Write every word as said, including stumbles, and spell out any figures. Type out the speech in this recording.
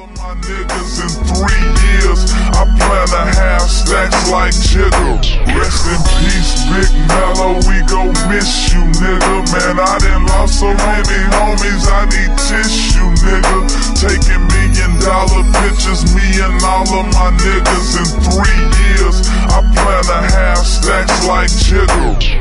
of my niggas in three years, I plan to have stacks like Jigga. Rest in peace, Big Mello, we gon' miss you, nigga. Man, I done lost so many homies, I need tissue, nigga. Taking million dollar pictures, me and all of my niggas in three years, I plan to have stacks like Jigga.